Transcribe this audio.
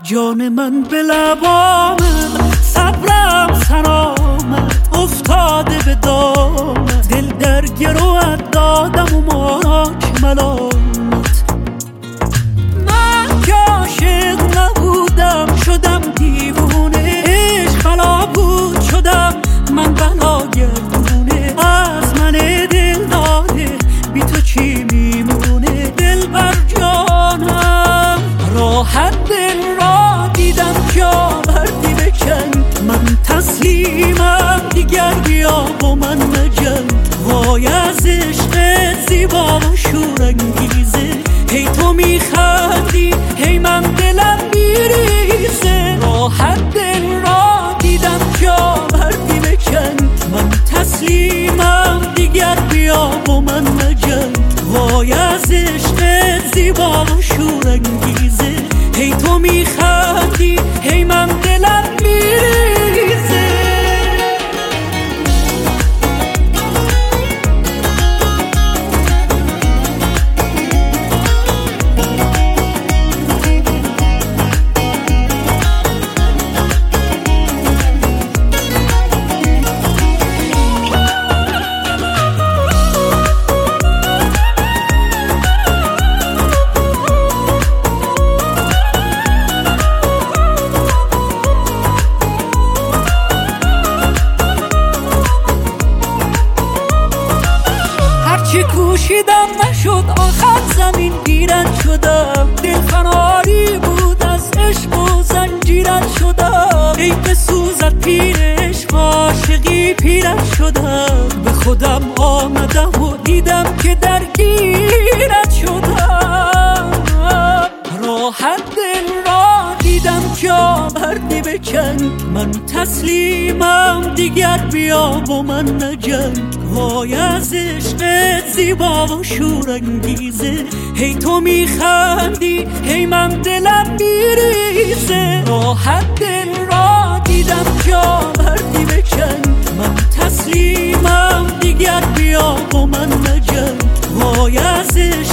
جان من به لبامت، صبرم سرآمد افتاده به دامت، دل در گروت دادم و ماک ملامت. من که عاشق نبودم شدم دیوونه، عشق بلا بود شدم من بلا گردونه. از من دل داده بی تو چی میمونه؟ دل بر جانم راحت دل را دیدم جا بردی بکن. من تسلیمم دیگر بیا با من مجنگ. وای از عشق زیبا و شورانگیزه، هی تو میخندی هی من دلم میریزه. راحت دل را دیدم جا بردی بکن. من تسلیمم دیگر بیا با من مجنگ. وای از عشق زیبا و شورانگیزه، هی تو میخندی هی من دلم میریزه. چی کوشیدم نشد آخر زمین گیرد شدم. دل فناری بود از عشق و زنجیرت شدم. ای بسوزد پیر عشق عاشقی پیرت شدم. به خودم آمدم و دیدم که درگیرت شدم. راحت دل را دیدم جا بردی بکن. من تسلیمم دیگر بیا با من نجنگ. وای از عشق زیبا و شورانگیزه، هی تو میخندی هی من دلم میریزه. راحت دل را دیدم جا بردی بکن. من تسلیمم دیگر بیا با من نجنگ. وای از عشق